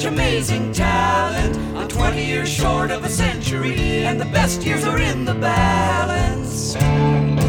such amazing talent. I'm 20 years short of a century, and the best years are in the balance.